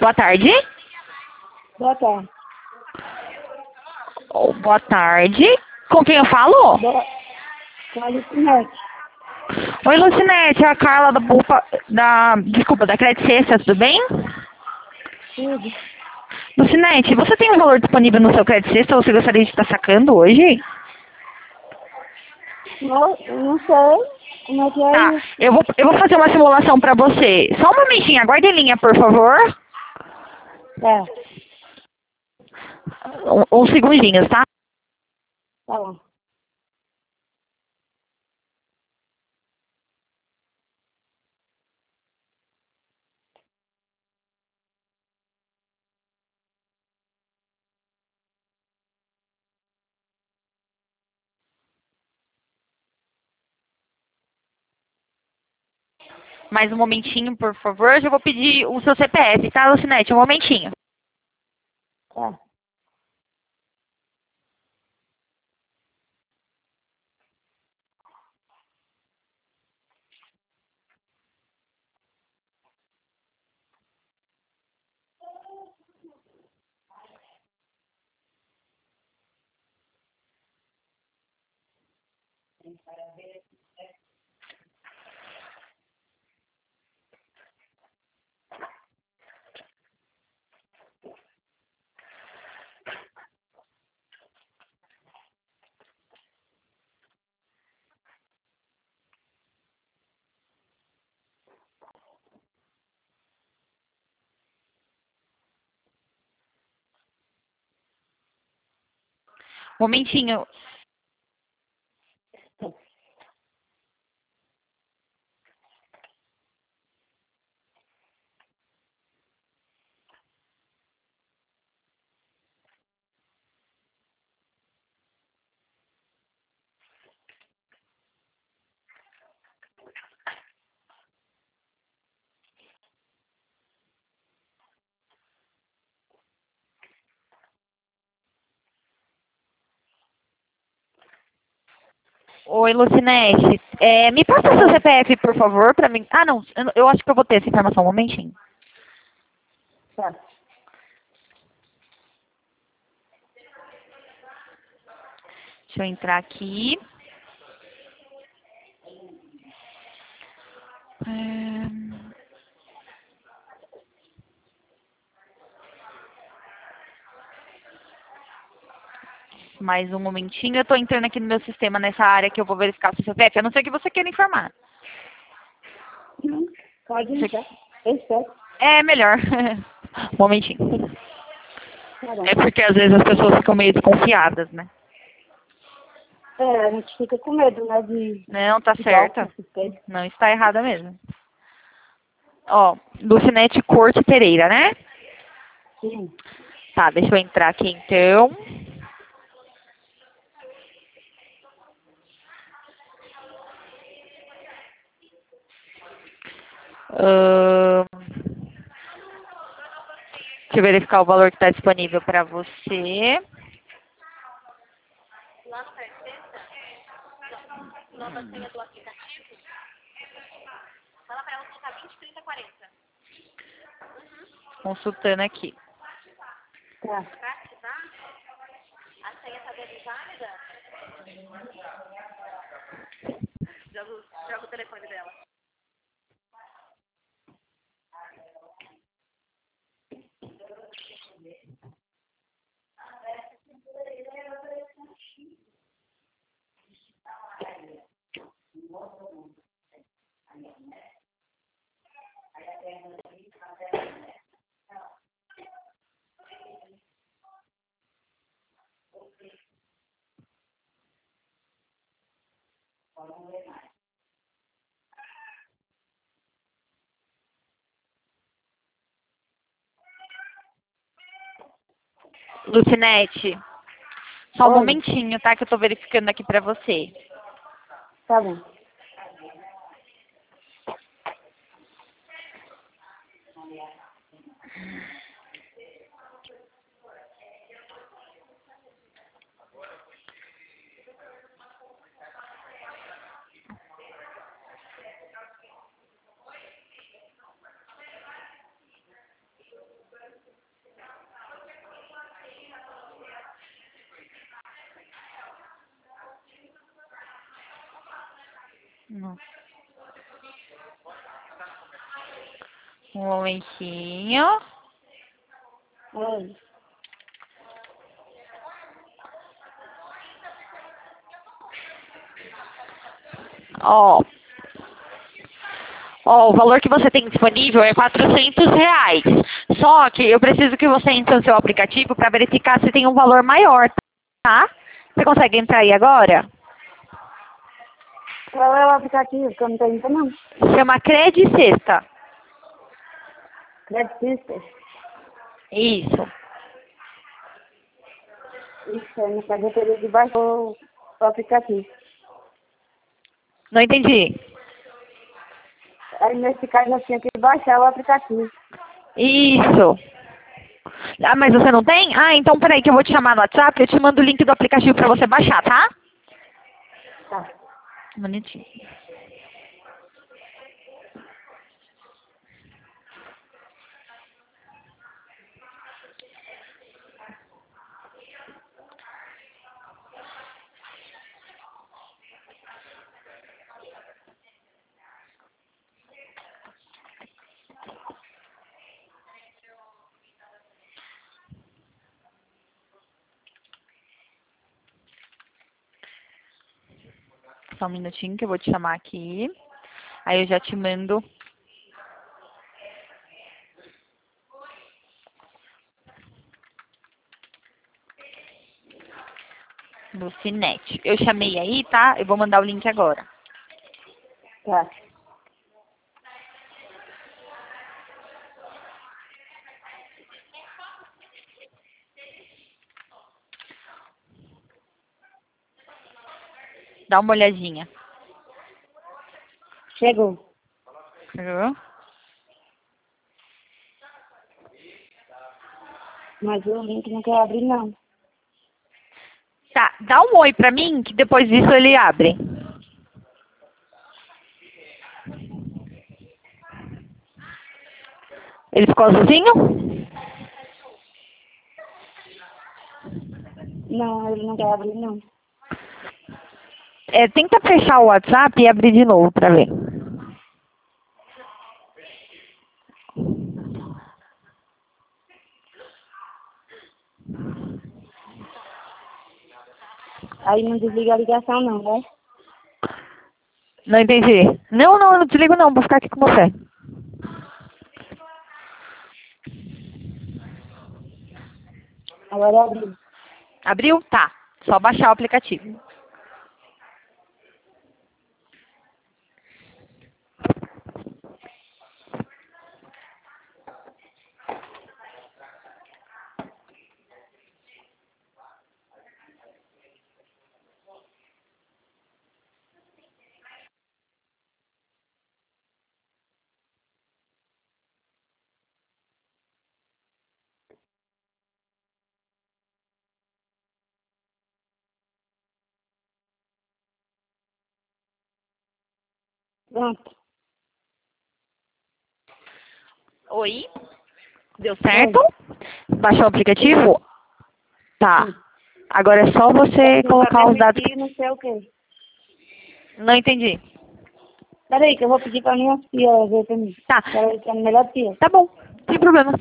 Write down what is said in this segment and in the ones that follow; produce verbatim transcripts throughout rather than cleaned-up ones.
Boa tarde. Boa tarde. Oh, boa tarde. Com quem eu falo? Boa... Com a Lucinete. Oi, Lucinete. É a Carla da Bupa... Da... Desculpa, da Credit Cesta, tudo bem? Tudo. Lucinete, você tem um valor disponível no seu Credit Cesta ou você gostaria de estar sacando hoje? Não, eu não sei como é que é Tá, isso. eu vou, eu vou fazer uma simulação pra você. Só um momentinho, aguarde em linha, por favor. Tá, Um, uns segundinhos, tá? tá bom. Mais um momentinho, por favor. Eu já vou pedir o seu C P F, tá, Lucinete? Um momentinho. Tá. Momentinho. Oi, Lucinete. É, me passa o seu C P F, por favor, pra mim. Ah, não. Eu, eu acho que eu vou ter essa informação. Um momentinho. Tá. Deixa eu entrar aqui. É... Mais um momentinho. Eu tô entrando aqui no meu sistema nessa área que eu vou verificar o seu C P F. A não ser que você queira informar. Hum, Pode entrar. Perfeito. É melhor. Um momentinho. Tá bom. É porque às vezes as pessoas ficam meio desconfiadas, né? É, a gente fica com medo, né, de Não, tá de golpe, certa. essas coisas. Não está errada mesmo. Ó, Lucinete Corte Pereira, né? Sim. Tá, deixa eu entrar aqui então. Ahn, deixa eu verificar o valor que está disponível para você. Consultando aqui. Tá. Lucinete, só um Oi. momentinho, tá? Que eu tô verificando aqui para você. Tá bom. Não. Um momentinho. Oi. Ó. Ó, o valor que você tem disponível é quatrocentos reais. Só que eu preciso que você entre no seu aplicativo para verificar se tem um valor maior, tá? Você consegue entrar aí agora? Qual é o aplicativo que eu não tenho ainda não? Chama Crede Sexta. Credit System. Isso. Isso, aí no caso eu teria que baixar o, o aplicativo. Não entendi. Aí nesse caso nós tínhamos que baixar o aplicativo. Isso. Ah, mas você não tem? Ah, então peraí que eu vou te chamar no WhatsApp, eu te mando o link do aplicativo para você baixar, tá? Tá. Um minutinho. Só um minutinho que eu vou te chamar aqui. Aí eu já te mando. Lucinete. Eu chamei aí, tá? Eu vou mandar o link agora. Tá. Dá uma olhadinha. Chegou. Viu? Mas o link não quer abrir não. Tá, dá um oi pra mim, que depois disso ele abre. Ele ficou azulzinho? Não, ele não quer abrir não. É, tenta fechar o WhatsApp e abrir de novo pra ver. Aí não desliga a ligação não, né? Não entendi. Não, não, eu não desligo não, vou ficar aqui com você. Agora abriu. Abriu? Tá. Só baixar o aplicativo. Pronto. Oi? Deu certo? Baixou o aplicativo? Tá. Sim. Agora é só você Não colocar os dados. permitir, não sei o quê. Não entendi. Peraí, que eu vou pedir pra minha tia ver pra mim. Tá. Ela é a melhor tia. Tá bom. Sem problema.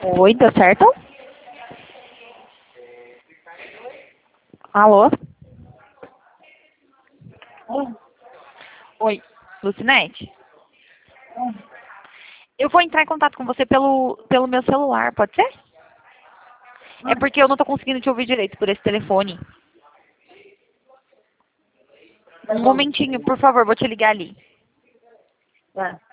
Oi, deu certo? Alô? Hum, Oi, Lucinete? hum. Eu vou entrar em contato com você pelo, pelo meu celular, pode ser? É porque eu não tô conseguindo te ouvir direito por esse telefone. Tá Um bom. momentinho, por favor, vou te ligar ali. Tá.